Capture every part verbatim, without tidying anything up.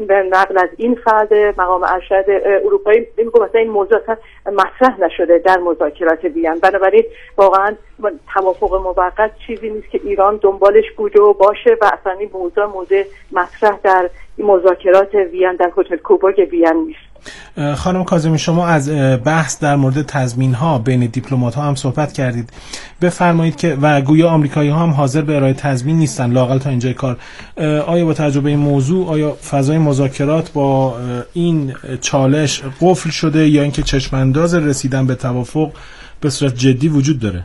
این به نقل از این فرد مقام ارشد اروپایی میگه مثلا این موضوع اصلا مطرح نشده در مذاکرات وین. بنابراین واقعا توافق موقت چیزی نیست که ایران دنبالش بوده و باشه و اصلا این موضوع موضوع مطرح در این مذاکرات وین در هتل کوبورگ وین نیست. خانم کاظمی، شما از بحث در مورد تضمین‌ها بین دیپلمات‌ها هم صحبت کردید. بفرمایید که و گویا آمریکایی‌ها هم حاضر به ارائه تضمین نیستن لااقل تا اینجای کار. آیا با توجه به این موضوع آیا فضای مذاکرات با این چالش قفل شده یا اینکه چشم‌انداز رسیدن به توافق به صورت جدی وجود داره؟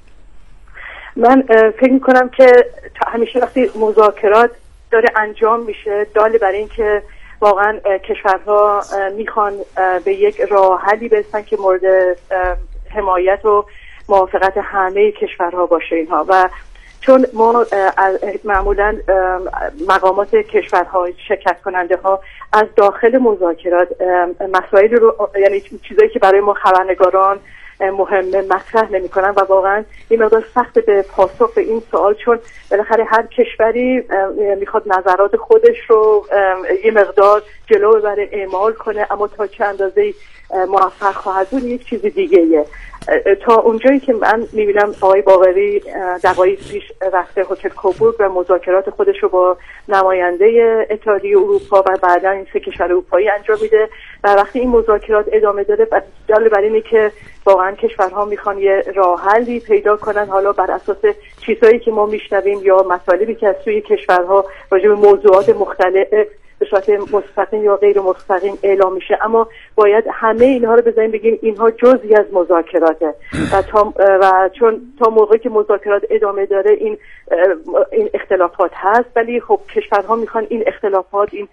من فکر می‌کنم که همیشه وقتی مذاکرات داره انجام میشه دال بر این که واقعا کشورها میخوان به یک راه حلی برسن که مورد حمایت و موافقت همه کشورها باشه اینها. و چون ما معمولا مقامات کشورها شرکت کننده ها از داخل مذاکرات مسائل رو، یعنی چیزایی که برای ما خبرنگاران مهمه مطرح نمی کنن و واقعا این مقدار سخت به پاسخ به این سوال، چون بالاخره هر کشوری میخواد نظرات خودش رو یه مقدار جلو ببره، اعمال کنه، اما تا چه اندازه موفق خواهد بود یک چیز دیگه ایه. تا اونجایی که من میبینم آقای باقری دقایق پیش رفته هتل کوبورگ و مذاکرات خودش رو با نماینده اتحادیه اروپا و بعدا این سه کشور اروپایی انجام میده و وقتی این مذاکرات ادامه داره دلیل بر اینه که واقعا کشورها میخوان یه راه حلی پیدا کنن، حالا بر اساس چیزایی که ما میشنویم یا مطالبی که از سوی کشورها راجع به موضوعات مختلف به صورت مستقیم یا غیر مستقیم اعلام میشه، اما باید همه اینها رو بزنیم بگیم اینها جزئی از مذاکراته و تا و چون تا موقعی که مذاکرات ادامه داره این این اختلافات هست، ولی خب کشورها میخوان این اختلافات، این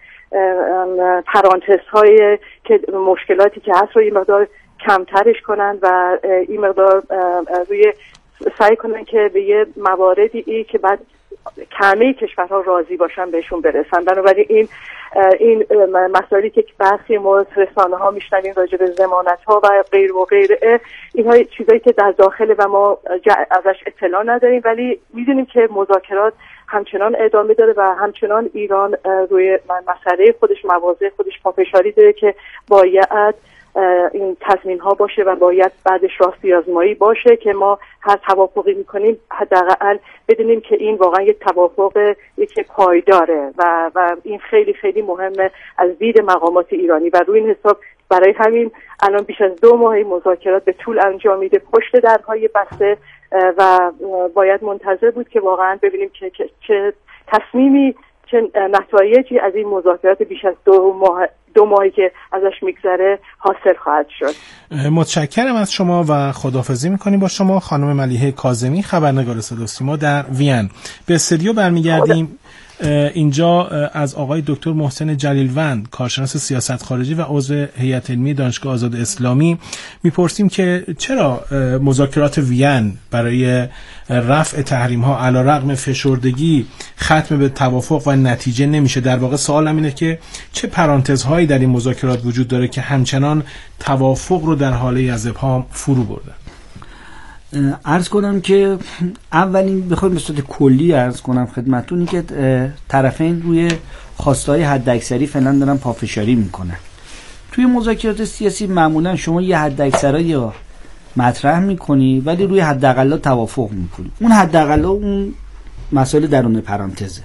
پرانتزهای که مشکلاتی که هست رو این مقدار کمترش کنن و این مقدار روی سعی کنن که به یه مواردی ای که بعد همه کشورها راضی باشن بهشون برسن. بنابراین این این مسائلی که برخی ما رسانه ها میشنویم راجع به ضمانت ها و غیر و غیره، اینها چیزایی که در داخل و ما ازش اطلاع نداریم، ولی میدونیم که مذاکرات همچنان ادامه داره و همچنان ایران روی مسئله خودش مواضع خودش پافشاری داره که باید این تضمین ها باشه و باید بعدش راستی آزمایی باشه که ما هر توافقی میکنیم حداقل بدونیم که این واقعا یک توافق یک پایداره و و این خیلی خیلی مهمه از دید مقامات ایرانی و روی این حساب برای همین الان بیش از دو ماه مذاکرات به طول انجام میده پشت درهای بسته و باید منتظر بود که واقعا ببینیم که چه تصمیمی چه نتایجی از این مذاکرات بیش از دو ماه دو ماهی که ازش میگذره حاصل خواهد شد. متشکرم از شما و خداحافظی میکنیم با شما خانم ملیحه کاظمی، خبرنگار صدا و سیما در وین. به استودیو برمیگردیم. اینجا از آقای دکتر محسن جلیلوند، کارشناس سیاست خارجی و عضو هیئت علمی دانشگاه آزاد اسلامی میپرسیم که چرا مذاکرات وین برای رفع تحریم ها علیرغم فشردگی ختم به توافق و نتیجه نمیشه. در واقع سوالم اینه که چه پرانتزهایی در این مذاکرات وجود داره که همچنان توافق رو در حاله از ابهام فرو برده؟ عرض کنم که اولین بخوایم به صورت کلی عرض کنم خدمتتون که طرفین روی خواستهای حداکثری فعلا دارن پافشاری میکنن. توی مذاکرات سیاسی معمولا شما یه حداکثری رو مطرح میکنی ولی روی حداقل توافق میکنی. اون حداقل اون مسائل درون پرانتزه.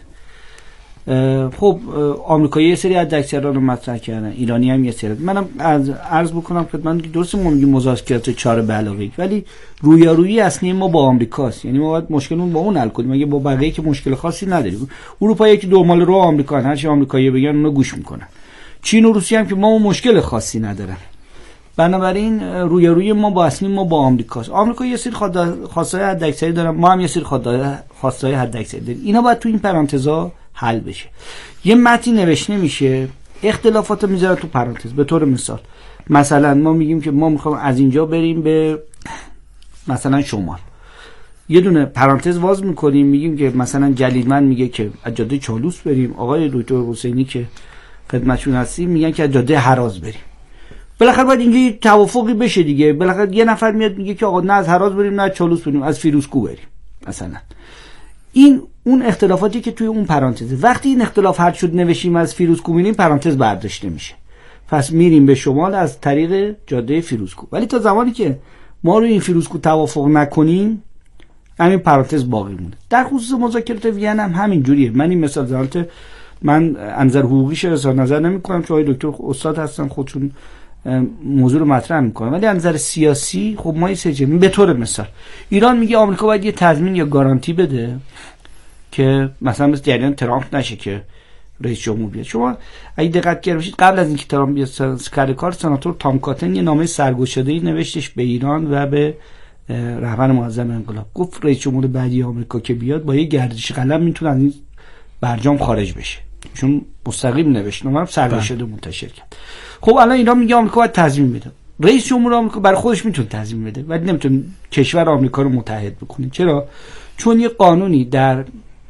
خب آمریکایی یه سری حداکثرا رو مطرح کردن، ایرانی هم یه سری. منم از عرض بکنم خدمتتون که درسته ما میگیم مذاکرات چهار به علاوه یک، ولی رویارویی اصلی ما با آمریکاست. یعنی ما باید مشکلمون با اون حل کنیم، اگه با بقیه که مشکل خاصی نداریم. اروپا یکی دو مال رو آمریکا، هر چی آمریکایی بگن اونو گوش میکنن. چین و روسیه هم که ما اون مشکل خاصی ندارن. بنابراین رویارویی ما با اصلی ما با آمریکاست. آمریکا یه سری خواستای حداکثری دارن، ما هم یه سری خواستای حداکثری داریم. اینا باید تو این پرانتزا حل بشه. یه متن نوشته میشه، اختلافات رو میذاره تو پرانتز. به طور مثال مثلا ما میگیم که ما میخوایم از اینجا بریم به مثلا شمال، یه دونه پرانتز واز میکنیم، میگیم که مثلا جلیلمند میگه که از جاده چالوس بریم، آقای دکتر حسینی که خدمتشون هستیم میگن که از جاده هراز بریم. بالاخره باید اینجا توافقی بشه دیگه. بالاخره یه نفر میاد میگه که آقا نه از هراز بریم نه از چالوس بریم، از فیروزکوه بریم مثلا. این اون اختلافاتی که توی اون پرانتزه. وقتی این اختلاف حل شد نوشیم از فیروزکوه میریم، پرانتز برداشته میشه، پس میریم به شمال از طریق جاده فیروزکوه. ولی تا زمانی که ما روی این فیروزکوه توافق نکنیم همین پرانتز باقی مونه. در خصوص مذاکرات وین هم همین جوریه. من این مثال زالت من انظر حقوقیش اظهار نظر نمی کنم چون آقای دکتر استاد هستن خودشون موضوع رو مطرح میکنن، ولی انظر سیاسی خب ما این سجمی به طور مثال ایران میگه آمریکا باید یه تضمین یا گارانتی بده که مثلا مثل جریان ترامپ نشه که رئیس جمهور بیاد. شما اگه دقت کرده باشید قبل از اینکه ترامپ بیاد سر کار، سناتور تام کاتن یه نامه سرگشاده‌ای نوشتش به ایران و به رهبر معظم انقلاب. گفت رئیس جمهور بعدی آمریکا که بیاد با یه گردش قلم میتونه از این برجام خارج بشه، چون مستقیم نوشت نامه سرگشاده منتشر کرد. خب الان ایران میگه آمریکا باید تضمین بده. رئیس جمهور آمریکا برای خودش میتونه تضمین بده ولی نمیتونه کشور آمریکا رو متحد بکنه. چرا؟ چون یه قانونی در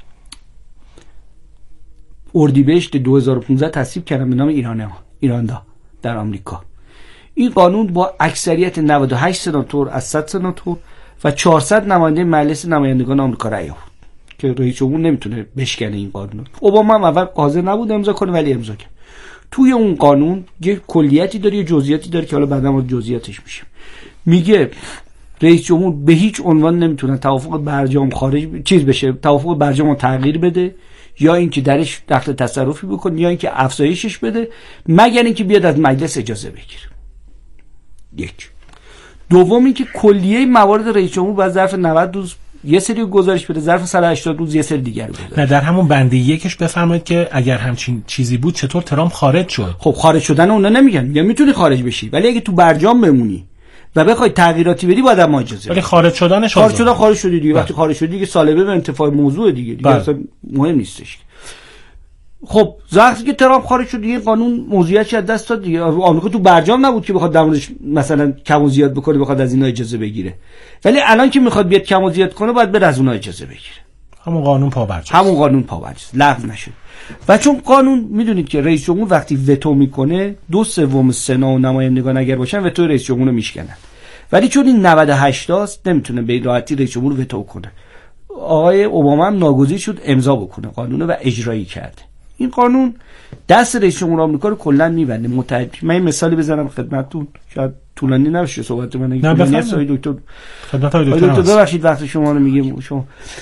اردیبهشت دو هزار و پانزده تصویب کردن به نام ایرانه ایراندا در آمریکا. این قانون با اکثریت نود و هشت سناتور از صد سناتور و چهارصد نماینده مجلس نمایندگان آمریکا رأی آورد که رئیس جمهور نمیتونه بشکنه این قانون. اوباما هم اول حاضر نبود امضا کنه ولی امضا کرد. توی اون قانون یه کلیتی داره یه جزئیاتی داره که حالا بعدا وارد جزئیاتش میشه. میگه رئیس جمهور به هیچ عنوان نمیتونه توافق برجام خارج چیز بشه، توافق برجام رو تغییر بده یا اینکه درش دخل تصرفی بکنه یا اینکه افزایشش بده مگر اینکه بیاد از مجلس اجازه بگیره. یک. دوم اینکه کلیه موارد رئیس جمهور باید ظرف نود روز یه سری گزارش بده، ظرف صد و هشتاد روز یه سری دیگر بده. نه در همون بنده یکش بفرمایید که اگر همچین چیزی بود چطور ترامپ خارج شد؟ خب خارج شدن اونا نمیگن، میگن میتونی خارج بشی ولی اگه تو برجام بمونی و بخوای تغییراتی بدی باید ما اجازه. ولی خارج شدنش خارج شدن خارج شدی دیگه. وقتی خارج شدی دیگه سالبه به انتفاع موضوع دیگه دیگه اصلا مهم نیستش. خب وقتی که ترامپ خارج شد دیگه قانون موضوعیتش از دست داد دیگه. آمریکا تو برجام نبود که بخواد درمونش مثلا کم و زیاد بکنه، بخواد از اینا اجازه بگیره. ولی الان که میخواد بیاد کم و زیاد کنه باید بره از اونها اجازه بگیره. همون قانون پابرجاست. همون قانون پابرجاست، لغو نشد. و چون قانون میدونید که رئیس جمهور وقتی وتو میکنه دو سوم سنا و نمایندگان اگر باشن وتو رئیس جمهور رو میشکنن. ولی چون این نود و هشت است نمیتونه به راحتی رئیس جمهور وتو کنه. آقای اوباما هم ناگزیر شد امضا بکنه قانون و اجرایی کرده. این قانون دست رئیس جمهور آمریکا رو کلا میبنده. متحد من این مثالی بزنم خدمتتون، شاید طولانی نشه صحبت من. نه بفرمایید دکتر. خدمت آقای دکتر. دکتر ببخشید وقت شما رو میگم. شما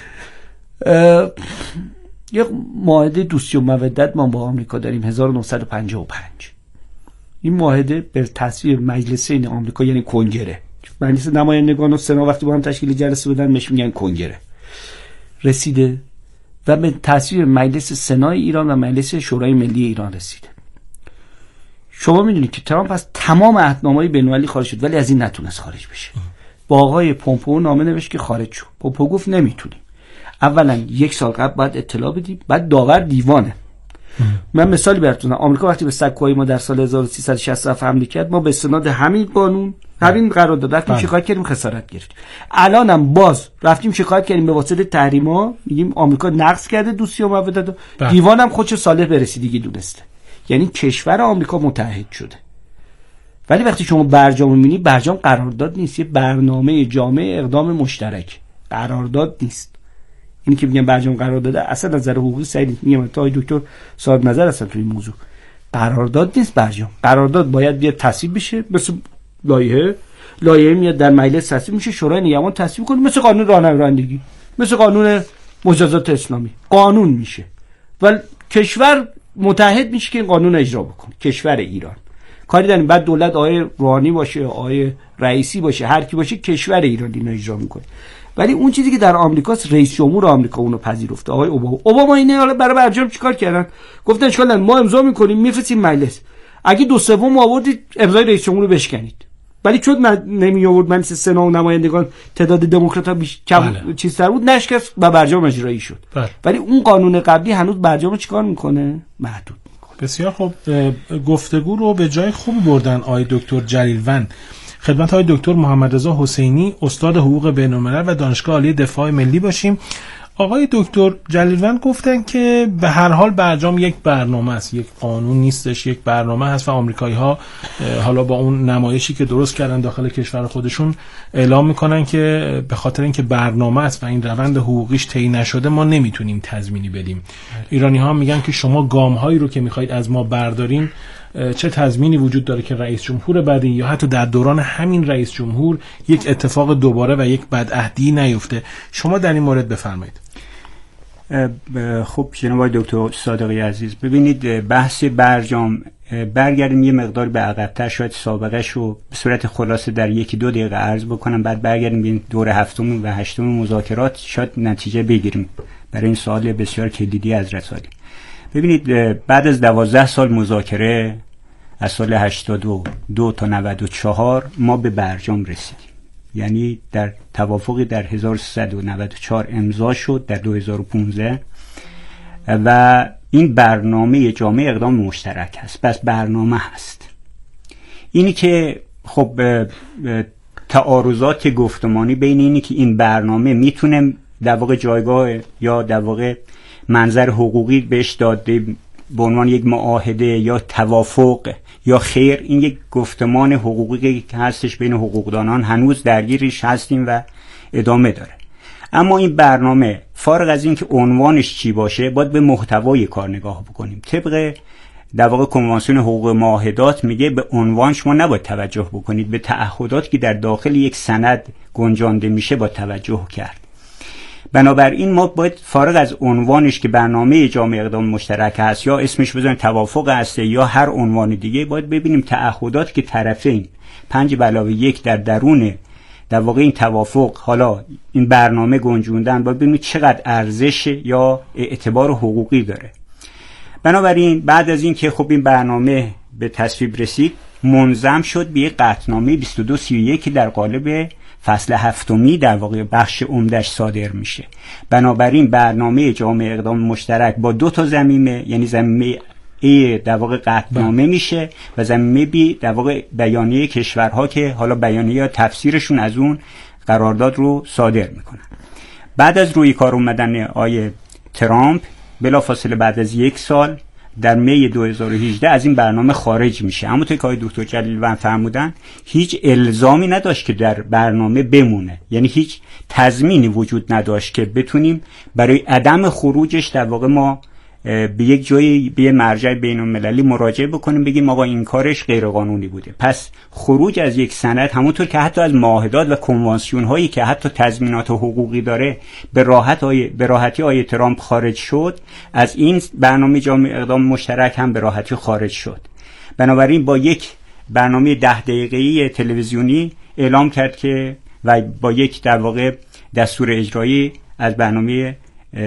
یک معاهده دوستی و مودت ما با آمریکا داریم هزار و نهصد و پنجاه و پنج. این معاهده به تصویب مجلسین آمریکا یعنی کنگره، مجلس نمایندگان و سنا وقتی با هم تشکیل جلسه بدن بهش میگن کنگره، رسیده و به تصویب مجلس سنای ایران و مجلس شورای ملی ایران رسیده. شما میدونید که ترامپ از تمام عهدنامه‌های بین‌المللی خارج شد ولی از این نتونست خارج بشه. با آقای پومپئو نامه نوشت که خارج شد. پومپئو گفت نمیتونیم. اولا یک سال قبل باید اطلاع بدیم، بعد داور دیوانه. من مثالی براتونم. آمریکا وقتی به سکوهای ما در سال هزار و سیصد و شصت و هفت حمله کرد، ما به استناد همین قانون همین قرارداد رفتیم شکایت کردیم، خسارت گرفتیم. الانم باز رفتیم شکایت کردیم به واسطه تحریما، میگیم آمریکا نقض کرده دوستی و مودت. دیوانم خودش صالح به رسیدگی دونسته. یعنی کشور آمریکا متحد شده. ولی وقتی شما برجام می‌بینی، برجام قرارداد نیست، یه برنامه جامع اقدام مشترک. قرارداد نیست. اینی که میگن برجام قرارداد اصلا از نظر حقوقی صحیح نیست. میگم تا دکتر صاحب نظر هستن تو این موضوع. قرارداد نیست برجام. قرارداد باید بیاد تصویب بشه، مثل لایحه لایحه میاد در مجلس تصویب میشه، شورای نگهبان تصویب کنه، مثل قانون راهنمایی، مثل قانون مجازات اسلامی قانون میشه و کشور متحد میشه که این قانون اجرا بکنه. کشور ایران کاری داریم بعد دولت آقای روحانی باشه، آقای رئیسی باشه، هر کی باشه، کشور ایران اینو اجرا میکنه. ولی اون چیزی که در آمریکاست، رئیس جمهور آمریکا اونو پذیرفته، آقای اوباما. اوباما اینه حالا برای برجام چیکار کردن؟ گفتن اشکال ما امضا میکنیم میفرستیم مجلس، اگه دو سوم آوردید امضای رئیس جمهور رو بشکنید. ولی چون من نمی آورد مجلس سنا و نمایندگان تعداد دموکرات‌ها بیش کم چیزتر بود، نشکست و برجام اجرایی شد. بله. ولی اون قانون قبلی هنوز برجام چیکار میکنه؟ محدود میکنه. بسیار خوب. گفتگو رو به جای خوبی بردن آقای دکتر جلیل ون. خدمت آقای دکتر محمد رضا حسینی، استاد حقوق بین‌الملل و دانشگاه عالی دفاع ملی باشیم. آقای دکتر جلیلوند گفتن که به هر حال برجام یک برنامه است، یک قانون نیستش، یک برنامه هست و آمریکایی‌ها حالا با اون نمایشی که درست کردن داخل کشور خودشون اعلام میکنن که به خاطر اینکه برنامه است و این روند حقوقیش طی نشده ما نمیتونیم تضمینی بدیم. ایرانی‌ها میگن که شما گام‌هایی رو که میخواید از ما بردارین چه تضمینی وجود داره که رئیس جمهور بعدی یا حتی در دوران همین رئیس جمهور یک اتفاق دوباره و یک بدعهدی نیفته. شما در این مورد بفرمایید. خب جناب آقای دکتر صادقی عزیز، ببینید بحث برجام برگردیم یه مقدار به عقب‌تر، شاید سابقه‌اش رو به صورت خلاصه در یکی دو دقیقه عرض بکنم، بعد برگردیم به دور هفتم و هشتم مذاکرات، شاید نتیجه بگیریم برای این سوال بسیار کلیدی از رسالی. ببینید بعد از دوازده سال مذاکره از سال هشتاد و دو تا نود و چهار ما به برجام رسیدیم. یعنی در توافقی در هزار و سیصد و نود و چهار امضا شد در دو هزار و پانزده و این برنامه جامعه اقدام مشترک هست. پس برنامه هست. اینی که خب تعارضات گفتمانی بین اینی که این برنامه میتونه در واقع جایگاه یا در واقع منظر حقوقی بهش داده به عنوان یک معاهده یا توافق یا خیر، این یک گفتمان حقوقی که هستش بین حقوقدانان، هنوز درگیرش هستیم و ادامه داره. اما این برنامه فارغ از این که عنوانش چی باشه باید به محتوای کار نگاه بکنیم. طبق در واقع کنوانسیون حقوق معاهدات میگه به عنوان شما نباید توجه بکنید، به تعهداتی که در داخل یک سند گنجانده میشه باید توجه کرد. بنابراین ما باید فارغ از عنوانش که برنامه جامعه اقدام مشترک هست یا اسمش بزنیم توافق هست یا هر عنوان دیگه، باید ببینیم تعهدات که طرفین پنج به علاوه یک در درون در واقع این توافق حالا این برنامه گنجوندن، باید ببینیم چقدر ارزش یا اعتبار حقوقی داره. بنابراین بعد از این که خب این برنامه به تصویب رسید، منظم شد به یک قطعنامه بیست و دو سی و یک که در قالب فصل هفتمی در واقع بخش عمدش صادر میشه. بنابراین برنامه جامعه اقدام مشترک با دو تا ضمیمه، یعنی ضمیمه ای در واقع قطعنامه میشه و ضمیمه بی در واقع بیانیه کشورها که حالا بیانیه یا تفسیرشون از اون قرارداد رو صادر میکنن. بعد از روی کار اومدن آیه ترامپ بلافاصله بعد از یک سال در می دو هزار و هجده از این برنامه خارج میشه. اما توی که آقای دکتر جلیلوند فرمودن هیچ الزامی نداشت که در برنامه بمونه، یعنی هیچ تضمینی وجود نداشت که بتونیم برای عدم خروجش در واقع ما به یک جایی به مرجع بین المللی مراجعه بکنیم بگیم آقا این کارش غیر قانونی بوده. پس خروج از یک سند همونطور که حتی از معاهدات و کنوانسیون هایی که حتی تضمینات حقوقی داره به راحت آیه به راحتی آیه ترامپ خارج شد، از این برنامه جامعه اقدام مشترک هم به راحتی خارج شد. بنابراین با یک برنامه ده دقیقه‌ای تلویزیونی اعلام کرد که و با یک در واقع دستور اجرایی از برنامه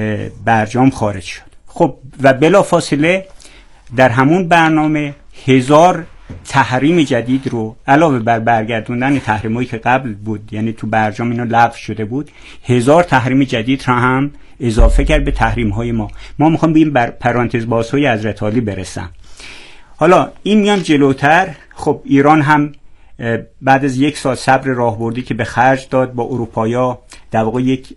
برجام خارج شد. خب و بلافاصله در همون برنامه هزار تحریم جدید رو علاوه بر برگردوندن تحریمایی که قبل بود، یعنی تو برجام اینا لغو شده بود، هزار تحریم جدید را هم اضافه کرد به تحریم های ما. ما میخوام به این بر پرانتز بازهای حضرت عالی برسم. حالا این میام جلوتر. خب ایران هم بعد از یک سال صبر راهبردی که به خرج داد با اروپایا در واقع یک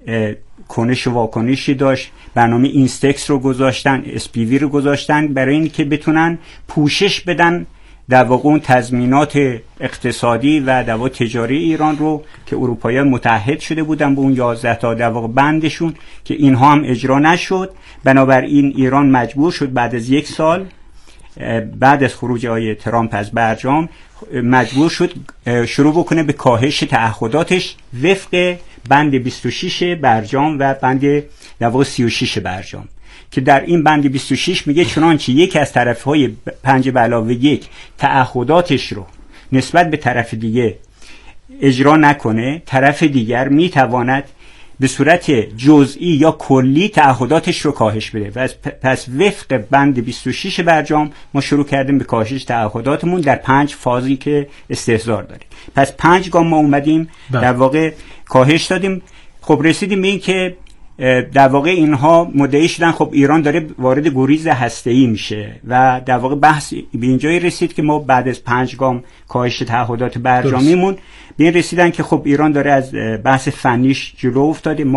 کنش و واکنشی داشت، برنامه اینستکس رو گذاشتن، اس پی وی رو گذاشتن برای این که بتونن پوشش بدن در واقع اون تضمینات اقتصادی و در واقع تجاری ایران رو که اروپایی‌ها متحد شده بودن به اون یازده تا در واقع بندشون که اینها هم اجرا نشد. بنابراین ایران مجبور شد بعد از یک سال بعد از خروج آیه ترامپ از برجام مجبور شد شروع بکنه به کاهش تعهداتش وفق بند بیست و شش برجام و بند در واقع سی و شش برجام، که در این بند بیست و شش میگه چنانچه یک از طرفهای پنج به علاوه یک تعهداتش رو نسبت به طرف دیگه اجرا نکنه، طرف دیگر میتواند به صورت جزئی یا کلی تعهداتش رو کاهش بده. و پس وفق بند بیست و شش برجام ما شروع کردیم به کاهش تعهداتمون در پنج فازی که استحضار داریم. پس پنج گام ما اومدیم در واقع کاهش دادیم. خب رسیدیم به این که در واقع اینها مدعی شدن خب ایران داره وارد گریز هسته‌ای میشه و در واقع بحث به اینجایی رسید که ما بعد از پنج گام کاهش تعهدات برجامیمون به این رسیدن که خب ایران داره از بحث فنیش جلو افتاده، ما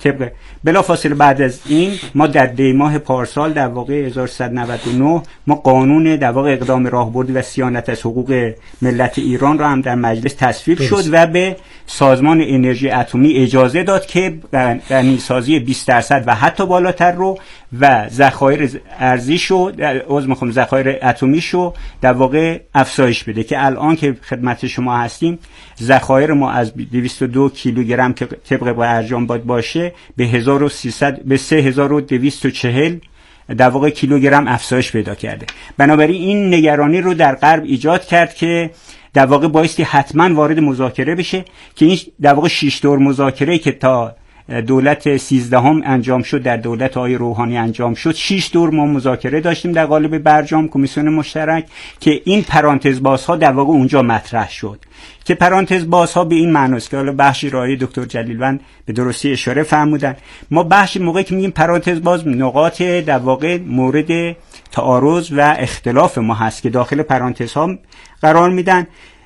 طبق بلافاصله بعد از این ما در دی ماه پارسال در واقع هزار و سیصد و نود و نه ما قانون در واقع اقدام راهبردی و صیانت از حقوق ملت ایران را هم در مجلس تصویب شد و به سازمان انرژی اتمی اجازه داد که غنیسازی بیست درصد و حتی بالاتر رو و ذخایر ارزیشو عذر میخوام ذخایر اتمیشو در واقع افزایش بده که الان که خدمت شما هستیم ذخایر ما از دویست و دو کیلوگرم که طبق برجام باید باشه به هزار و سیصد به سه هزار و دویست و چهل در واقع کیلوگرم افزایش پیدا کرده. بنابراین این نگرانی رو در غرب ایجاد کرد که در واقع بایستی حتما وارد مذاکره بشه که این در واقع شش دور مذاکره که تا دولت سیزدهم انجام شد در دولت آقای روحانی انجام شد، شش دور ما مذاکره داشتیم در قالب برجام کمیسیون مشترک که این پرانتز بازها در واقع اونجا مطرح شد که پرانتز بازها به این معنی است که حالا بخشی رای دکتر جلیلوند به درستی اشاره فرمودن. ما بخشی موقعی که میگیم پرانتز باز نقاط در واقع مورد تعارض و اختلاف ما هست که داخل پرانتزها قرار میدن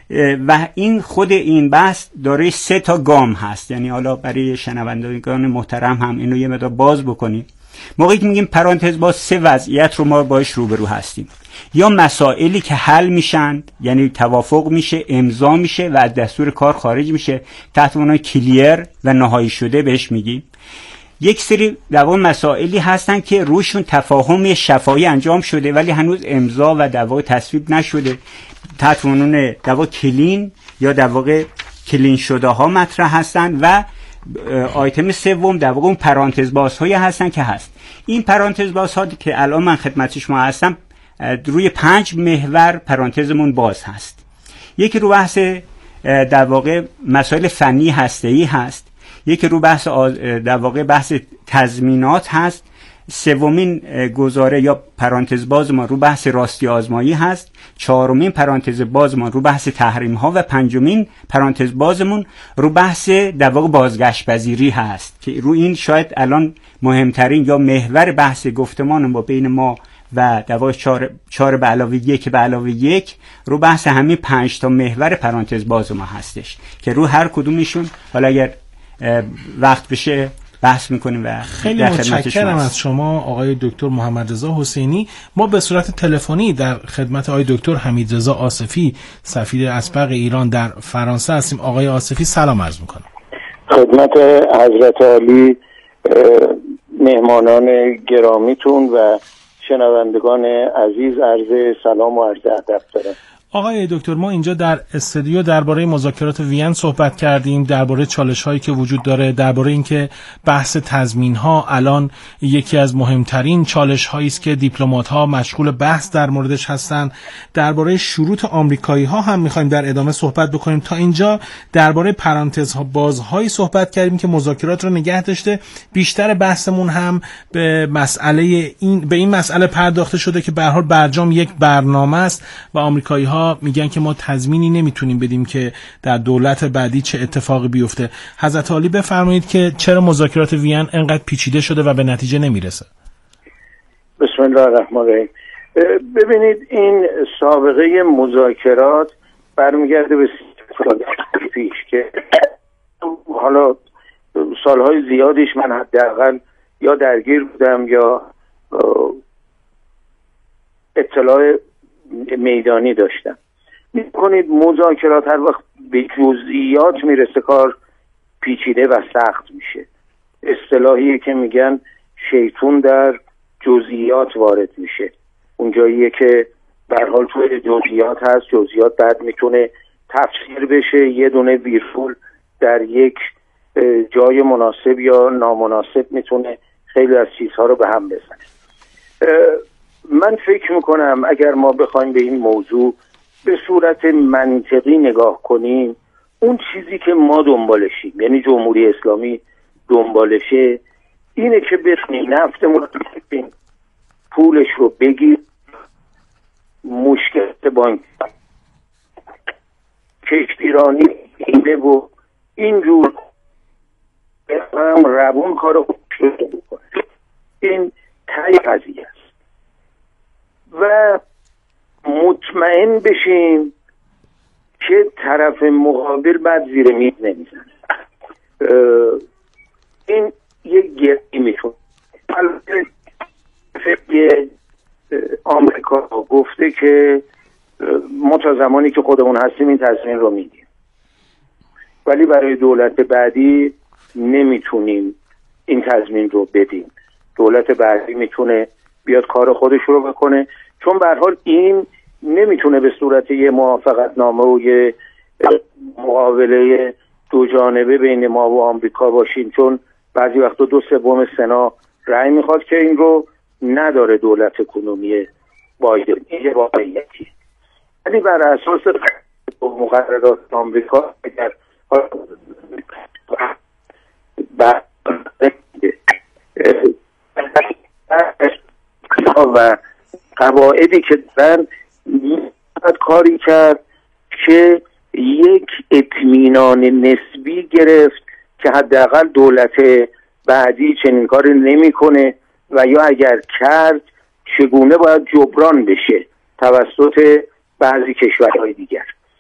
و این خود این بحث داره سه تا گام هست. یعنی حالا برای شنوندگان محترم هم اینو یه مقدار باز بکنیم. موقعی که میگیم پرانتز باز سه وضعیت رو ما باش روبرو هستیم. یا مسائلی که حل میشن، یعنی توافق میشه، امضا میشه و از دستور کار خارج میشه، تحت عنوان کلیر و نهایی شده بهش میگیم. یک سری در واقع مسائلی هستن که روشون تفاهم شفاهی انجام شده ولی هنوز امضا و در واقع تصویب نشده، تحت عنوان در واقع کلین یا در واقع کلین شده ها مطرح هستن. و آیتم سوم در واقع اون پرانتز بازهایی هستن که هست. این پرانتز بازها که الان من خدمت شما هستم روی پنج محور پرانتزمون باز هست. یکی رو بحث در واقع مسائل فنی هسته‌ای هست، یکی رو بحث در واقع بحث تضمینات هست، سومین گزاره یا پرانتز باز ما رو بحث راستی آزمایی هست، چهارمین پرانتز باز ما رو بحث تحریم ها و پنجمین پرانتز بازمون رو بحث در واقع بازگشت پذیری هست که رو این شاید الان مهمترین یا محور بحث گفتمان با بین ما و در واقع چهار چهار به علاوه یک به علاوه یک رو بحث همین پنج تا محور پرانتز باز ما هستش که رو هر کدومشون حالا اگر وقت بشه بحث میکنیم. و خیلی متشکرم از شما آقای دکتر محمد رضا حسینی. ما به صورت تلفنی در خدمت آقای دکتر حمید رضا آصفی سفیر اسبق ایران در فرانسه هستیم. آقای آصفی سلام عرض میکنم. خدمت حضرت عالی، مهمانان گرامیتون و شنوندگان عزیز عرض سلام و عرض ادب دارم. آقای دکتر، ما اینجا در استودیو درباره مذاکرات وین صحبت کردیم، درباره چالش‌هایی که وجود داره، درباره اینکه بحث تضمین‌ها الان یکی از مهمترین چالش‌هایی است که دیپلمات‌ها مشغول بحث در موردش هستن. درباره شروط آمریکایی‌ها هم می‌خوایم در ادامه صحبت بکنیم. تا اینجا درباره پرانتزها بازهایی صحبت کردیم که مذاکرات رو نگه داشته. بیشتر بحثمون هم به مسئله این به این مسئله پرداخته شده که به هر حال برجام یک برنامه است و آمریکایی‌ها میگن که ما تضمینی نمیتونیم بدیم که در دولت بعدی چه اتفاقی بیفته. حضرت عالی بفرمایید که چرا مذاکرات وین انقدر پیچیده شده و به نتیجه نمیرسه؟ بسم الله الرحمن الرحیم. ببینید این سابقه مذاکرات برمیگرده به سال پیش که حالا سالهای زیادیش من حداقل یا درگیر بودم یا اطلاع میدانی داشتم. می‌کنید مذاکرات هر وقت به جزئیات میرسه کار پیچیده و سخت میشه. اصطلاحی که میگن شیطون در جزئیات وارد میشه. اونجاییه که به هر حال توی جزئیات هست، جزئیات بعد میتونه تفسیر بشه، یه دونه ویرگول در یک جای مناسب یا نامناسب میتونه خیلی از چیزها رو به هم بزنه. من فکر میکنم اگر ما بخوایم به این موضوع به صورت منطقی نگاه کنیم، اون چیزی که ما دنبالشیم، یعنی جمهوری اسلامی دنبالشه، اینه که بتونیم نفتمون رو بگیریم، پولش رو بگیر، مشکل بانک کشتیرانی اینده و اینجور هم روون کار رو شروع بکنه. این تای قضیه است و مطمئن بشیم که طرف مقابل بعد زیر میز نمیزنه. این یک گردی میتونه. فقه آمریکا گفته که ما تا زمانی که خودمون هستیم این تضمین رو میدیم، ولی برای دولت بعدی نمیتونیم این تضمین رو بدیم. دولت بعدی میتونه بیاد کار خودش رو بکنه، چون به هر حال این نمیتونه به صورت یه موافقت نامه و یه مقابله دو جانبه بین ما و آمریکا باشیم، چون بعضی وقتا دو سوم سنا رأی میخواد که این رو نداره دولت کنونی بایدن. این یه واقعیتی. ولی بر اساس مقررات آمریکا اگر و قواعدی که دارن میاد کاری کرد که یک اطمینان نسبی گرفت که حداقل دولت بعدی چنین کاری نمیکنه و یا اگر کرد چگونه باید جبران بشه توسط بعضی کشورهای دیگر.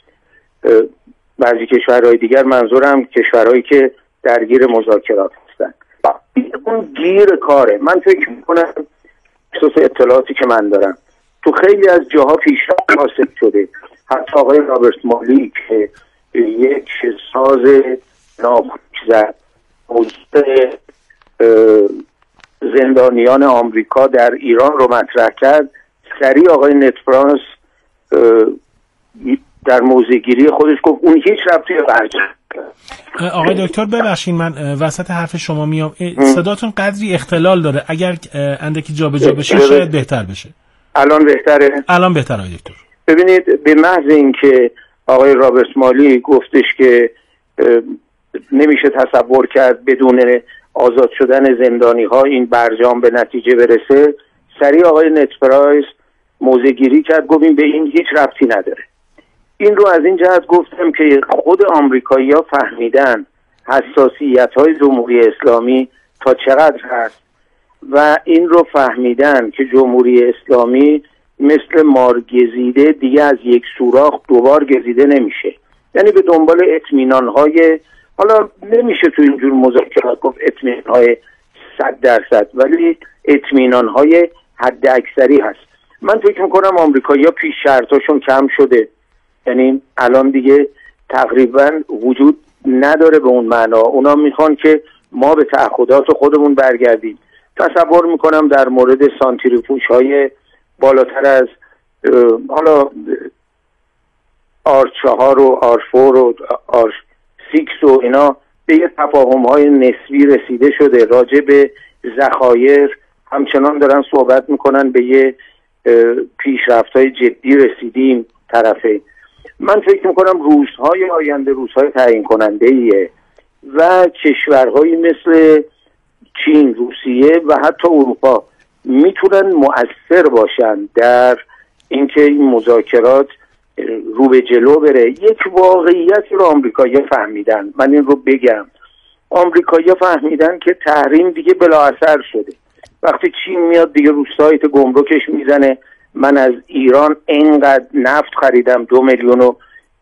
بعضی کشورهای دیگر منظورم کشورهایی که درگیر مذاکرات هستن. اون گیر کاره. من فکر میکنم اساس اطلاعاتی که من دارم تو خیلی از جاها پیشرفت حاصل شده. حتی آقای رابرت مالی که یک ساز ناخوش زد موضوع زندانیان آمریکا در ایران رو مطرح کرد، سریع آقای نت پرانس در موضع‌گیری خودش گفت اون هیچ ربطی به برجام. آقای دکتر ببخشید من وسط حرف شما میام، صداتون قدری اختلال داره، اگر اندکی جابجا بشه شاید بهتر بشه. الان بهتره؟ الان بهتره آقای دکتر. ببینید به محض اینکه آقای رابرت مالی گفتش که نمیشه تصور کرد بدون آزاد شدن زندانی ها این برجام به نتیجه برسه، سریع آقای نت پرایس موضع‌گیری کرد، گفت این به این هیچ ربطی نداره. این رو از این جهت گفتم که خود آمریکایی‌ها فهمیدن حساسیت‌های جمهوری اسلامی تا چقدر هست و این رو فهمیدن که جمهوری اسلامی مثل مار گزیده دیگه از یک سوراخ دوبار گزیده نمیشه. یعنی به دنبال اطمینان‌های، حالا نمیشه تو اینجور مذاکرات گفت اطمینان‌های صد درصد، ولی اطمینان‌های حد اکثری هست. من فکر میکنم آمریکایی‌ها پیش شرطاشون کم شده، یعنی الان دیگه تقریبا وجود نداره به اون معنا. اونا میخوان که ما به تعهدات خودمون برگردیم. تصور میکنم در مورد سانتریفوژهای بالاتر از حالا آر چهار و آر فور و آر سیکس و اینا به یه تفاهم‌های نسبی رسیده شده. راجع به ذخایر همچنان دارن صحبت میکنن، به یه پیشرفت‌های جدی رسیدیم طرفین. من فکر میکنم روزهای آینده روزهای تعیین کننده ایه و کشورهایی مثل چین، روسیه و حتی اروپا میتونن مؤثر باشن در اینکه این مذاکرات رو به جلو بره. یک واقعیتی رو آمریکایی‌ها فهمیدن، من این رو بگم، آمریکایی‌ها فهمیدن که تحریم دیگه بلا اثر شده. وقتی چین میاد دیگه رو سایت گمرکش میزنه من از ایران اینقدر نفت خریدم دو میلیون و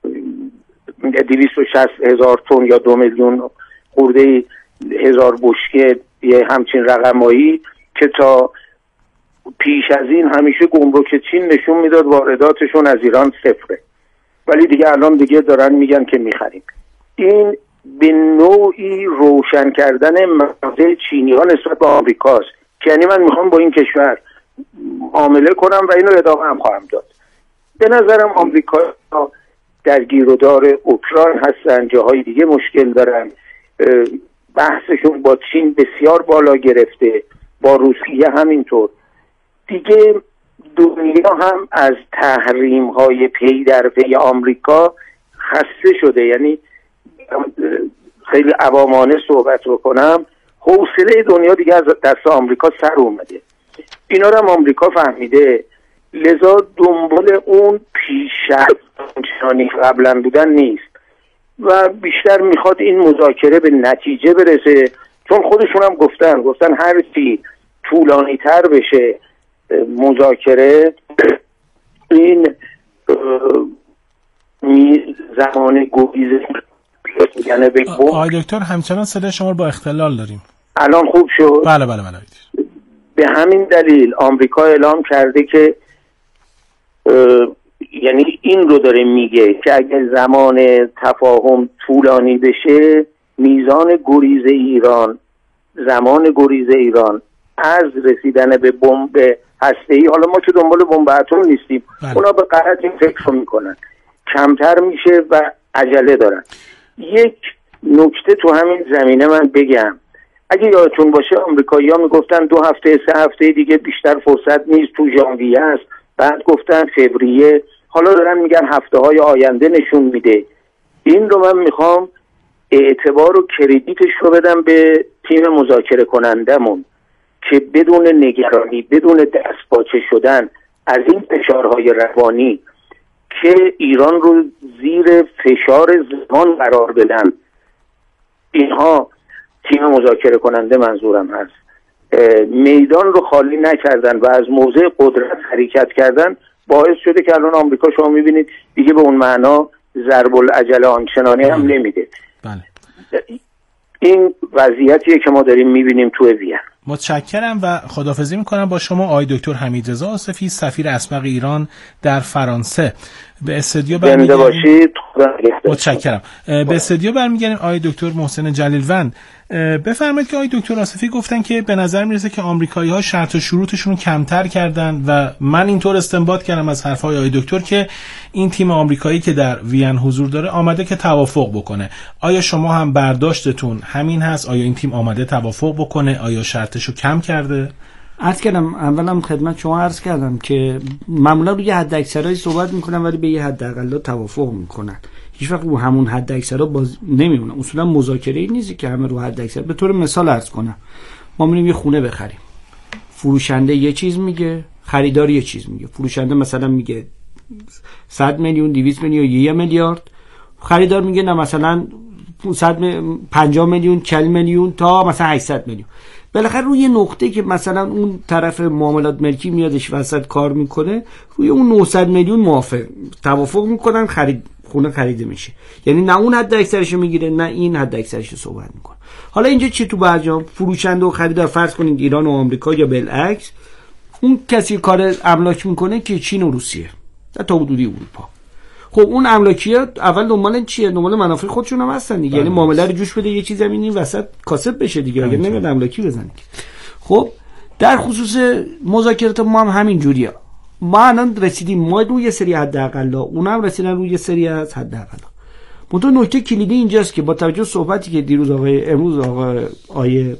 دویست و شصت هزار تن یا دو میلیون خورده هزار بشکه یه همچین رقمایی که تا پیش از این همیشه گمرک چین نشون میداد وارداتشون از ایران صفره، ولی دیگه الان دیگه دارن میگن که میخریم. این به نوعی روشن کردن موضع چینی ها نسبت به آمریکاست که یعنی من میخوام با این کشور معامله کنم و اینو ادامه هم خواهم داد. به نظرم آمریکا در گیرودار اوکراین هستن، جاهای دیگه مشکل دارن، بحثشون با چین بسیار بالا گرفته، با روسیه همینطور. دیگه دنیا هم از تحریم های پی در پی آمریکا خسته شده. یعنی خیلی عوامانه صحبت بکنم، حوصله دنیا دیگه از دست آمریکا سر اومده. اینا رو هم آمریکا فهمیده، لذا دنبال اون پیشرفت چنانی قبلا بودن نیست و بیشتر میخواد این مذاکره به نتیجه برسه، چون خودشون هم گفتن گفتن هر چی طولانی تر بشه مذاکره این زمان گویزه. آقای دکتر همچنان صدای شما رو با اختلال داریم. الان خوب شد؟ بله بله بله. به همین دلیل آمریکا اعلام کرده که یعنی این رو داره میگه که اگه زمان تفاهم طولانی بشه، میزان گریز ایران زمان گریز ایران از رسیدن به بمب هسته‌ای، حالا ما که دنبال بمب اتم نیستیم، بله. اونا به غلط این فکر رو میکنن، کمتر میشه و عجله دارن. یک نکته تو همین زمینه من بگم، اگه یادتون باشه آمریکایی‌ها میگفتن دو هفته سه هفته دیگه بیشتر فرصت نیست، تو ژانویه است، بعد گفتن فوریه، حالا دارن میگن هفته های آینده نشون میده. این رو من میخوام اعتبار و کردیتش رو بدم به تیم مذاکره کنندمون که بدون نگرانی، بدون دست پاچه شدن از این فشارهای روانی که ایران رو زیر فشار زمان قرار بدن، اینها تیم مذاکره کننده منظورم هست، میدان رو خالی نکردن و از موضع قدرت حرکت کردن، باعث شده که الان آمریکا شما میبینید دیگه به اون معنا ضرب العجله آنچنانی هم نمیده. بله. این وضعیتیه که ما داریم میبینیم توی وین. متشکرم و خداحافظی میکنم با شما آقای دکتر حمیدرضا آصفی، سفیر اسبق ایران در فرانسه. به استودیو برمیگردیم. متشکرم. به استودیو برمیگردیم. آقای دکتر محسن جلیلوند، بفرمایید که آقای دکتر آصفی گفتن که به نظر میرسه که آمریکایی‌ها شرط و شروطشون رو کمتر کردن و من اینطور استنباط کردم از حرفای آقای دکتر که این تیم آمریکایی که در وین حضور داره آمده که توافق بکنه. آیا شما هم برداشتتون همین هست؟ آیا این تیم آمده توافق بکنه؟ آیا شرطشو کم کرده؟ عرض کردم اولم خدمت شما عرض کردم که معمولا روی حد اکثرایی صحبت میکنن ولی به یه حد اقل توافق میکنن، هیچ وقت رو همون حد اکثرا باز نمیمونن. اصولا مذاکره ای نیست که همه رو حد اکثر. به طور مثال عرض کنم، ما میریم یه خونه بخریم، فروشنده یه چیز میگه، خریدار یه چیز میگه. فروشنده مثلا میگه صد میلیون، دویست میلیون، یه میلیارد، خریدار میگه نه مثلا صد پنجاه میلیون، چهل میلیون تا مثلا هشتصد میلیون. بالاخره روی نقطه که مثلا اون طرف معاملات ملکی میادش وسط کار میکنه، روی اون نهصد میلیون موافق توافق میکنن، خرید خونه خریده میشه. یعنی نه اون حد اکثرشو میگیره نه این حد اکثرشو صحبت میکنه. حالا اینجا چه تو برجام فروشنده و خریدار، فرض کنید ایران و آمریکا یا بالعکس، اون کسی کار املاک میکنه که چین و روسیه تا حدودی اروپا. خب اون املاکی‌ها اول دنبال چیه؟ دنبال منافع خودشون هم هستن دیگه. یعنی معامله رو جوش بده، یه چیز زمینی وسط کاسب بشه دیگه، اگه نمیاد املاکی بزنه. خب در خصوص مذاکرات ما هم همین جوریه. ما الان رسیدیم ما روی یه سری حداقل، اونم رسیدن روی یه سری از حداقل. منتها نکته کلیدی اینجاست که با توجه صحبتی که دیروز آقای امروز آقای آیه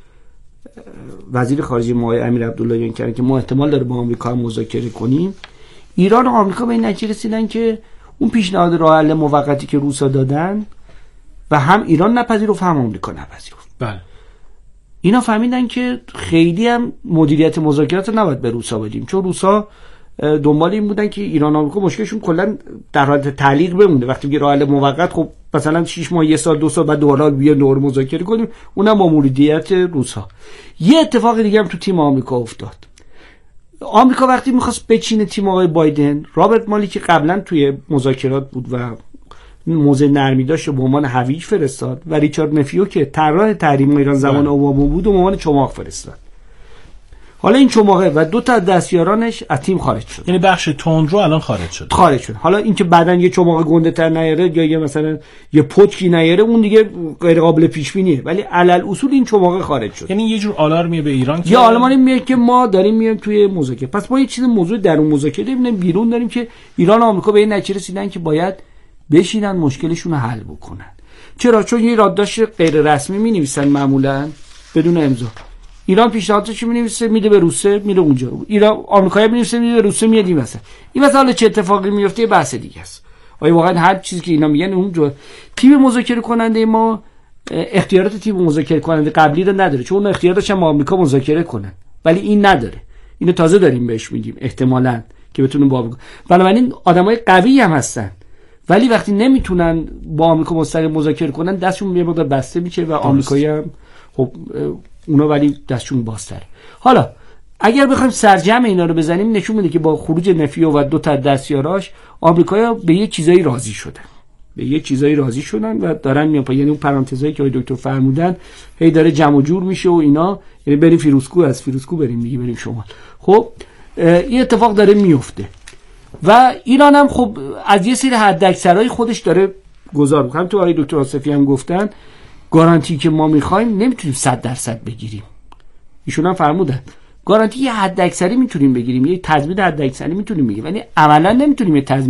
وزیر خارجه ما امیر عبداللهیان کردن که ما احتمال داره با آمریکا هم مذاکره کنیم، ایران و آمریکا به این نتیجه رسیدن که اون پیشنهاد راه حل موقتی که روسا دادن و هم ایران نپذیرفت هم آمریکا نپذیرفت. بله. اینا فهمیدن که خیلی هم مدیریت مذاکرات رو نباید به روسا بدیم، چون روسا دنبال این بودن که ایران و آمریکا مشکلشون کلا در حالت تعلیق بمونه. وقتی که راه حل موقت، خب مثلا شش ماه، یک سال، دو سال بعد دوباره بیا دور مذاکره کنیم، اونم با مدیریت روسا. یه اتفاق دیگه هم تو تیم آمریکا افتاد. آمریکا وقتی میخواست بچینه تیم آقای بایدن، رابرت مالی که قبلا توی مذاکرات بود و موضع نرمی داشت به عنوان هویج فرستاد و ریچارد نفیو که طراح تحریم ایران زمان اوباما بود به عنوان چماق فرستاد. حالا این چماقه و دو تا دستیارانش از تیم خارج شد. یعنی بخش تندرو الان خارج شد. خارج شد. حالا اینکه بعدن یه چماق گنده تر نیاره یا یه مثلا یه پتکی نیاره، اون دیگه غیر قابل پیش بینیه، ولی علل اصول این چماق خارج شد. یعنی یه جور آلارمیه به ایران که یه آلارمی میگه که ما داریم میایم توی مذاکره. پس ما یه چیز موضوع درون مذاکره ببینیم بیرون داریم که ایران و آمریکا به این نتیجه رسیدن که باید بشینن مشکلشون رو حل بکنن. چرا؟ چون یه یادداشت غیر رسمی می‌نویسن معمولاً بدون امضا. ایران پیشنهادش می‌نویسه میده به روسیه، میره اونجا. ایران آمریکایی می‌نویسه میده به روسیه، میاد این مثلا. این مثلا چه اتفاقی میفته بحث دیگه است. آیا واقعا هر چیزی که اینا میگن اونجا تیم مذاکره کننده ما اختیارات تیم مذاکره کننده قبلی رو نداره، چون اون اختیار داشتن با آمریکا مذاکره کنن، ولی این نداره. اینو تازه داریم بهش میگیم احتمالاً که بتونن با آمریکا. بنابراین آدمای قوی هم هستن، ولی وقتی نمیتونن با آمریکا مستقیم مذاکره کنن دستشون یه مقدار بسته میشه و آمریکایی هم خب اونا ولی دستشون بازتره. حالا اگر بخوایم سرجم اینا رو بزنیم، نشون میده که با خروج نفیو و دو تا دستیاراش آمریکایی‌ها به یه چیزایی راضی شدن. به یه چیزایی راضی شدن و دارن میان. یعنی اون پرانتزایی که دکتر فرمودن هی داره جمع و جور میشه و اینا، یعنی بریم فیروزکو، از فیروزکو بریم دیگه بریم شمال. خب این اتفاق داره میفته و ایران هم خب از یه سری حداکثرای خودش داره گذار میکنه. تو آقای دکتر آصفی هم گفتن گارانتی که ما میخوایم نمیتونیم صد درصد بگیریم. ایشون هم فرمودن گارانتی یه حداکثری میتونیم بگیریم، یه تضمین حداکثری میتونیم بگیریم، ولی عملا نمیتونیم یه تضمین